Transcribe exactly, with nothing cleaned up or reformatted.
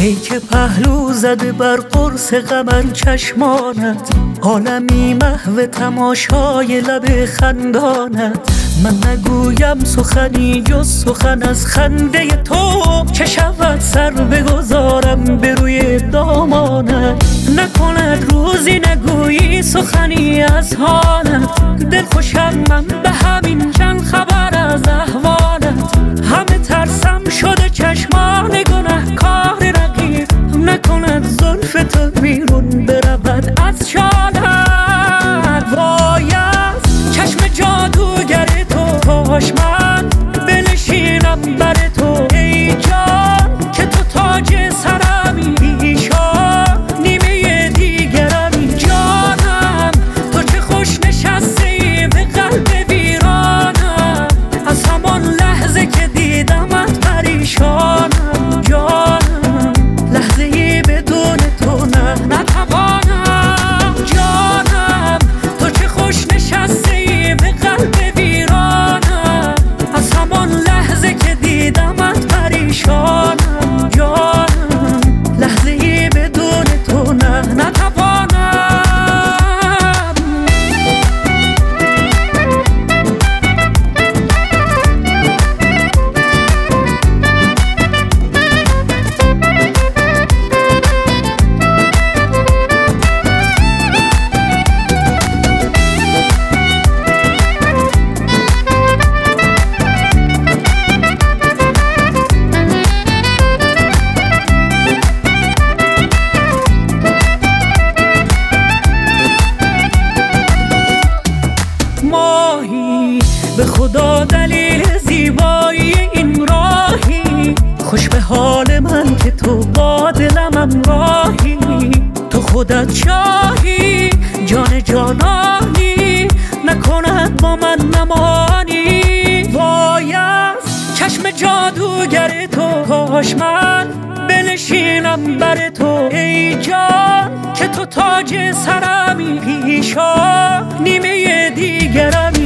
ای که پهلو زده بر قرص قمر چشمانت، عالمی محو تماشای لب خندانت. من نگویم سخنی جز سخن از خنده تو، چه شود سر بگذارم به روی دامانت. نکند روزی نگویی سخنی از حالت، دل خوشم من به همین چند خبر از احوالت. همه ترسم شده چشمان گنهکار رقیب، نکند زلف تو بیرون برود از شالت. وای از چشم جادوگر تو، کاش من بنشینم بر تو ای جان، که تو تاج سرمی پیشان نیمه دیگرمی. جانم تو چه خوش نشستی به قلب ویرانم، از همان لحظه که دیدمت پریشانم. جانم لحظه ای بدون تو نه نتوانم. جانم تو چه خوش نشستی به قلب ویرانم، از همان لحظه که دیدمت پریشانم. جانم لحظه ای بدون تو نه نتوانم. ماهی به خدا دلیل زیبایی این راهی، خوش به حال من که تو با دلم همراهی. تو خودت شاهی جان جانانی، نکند با من نمانی. وای از چشم جادوگر تو، کاش من بنشینم بر تو ای جان، که تو تاج سرمی پیشان نیمه دیگرمی.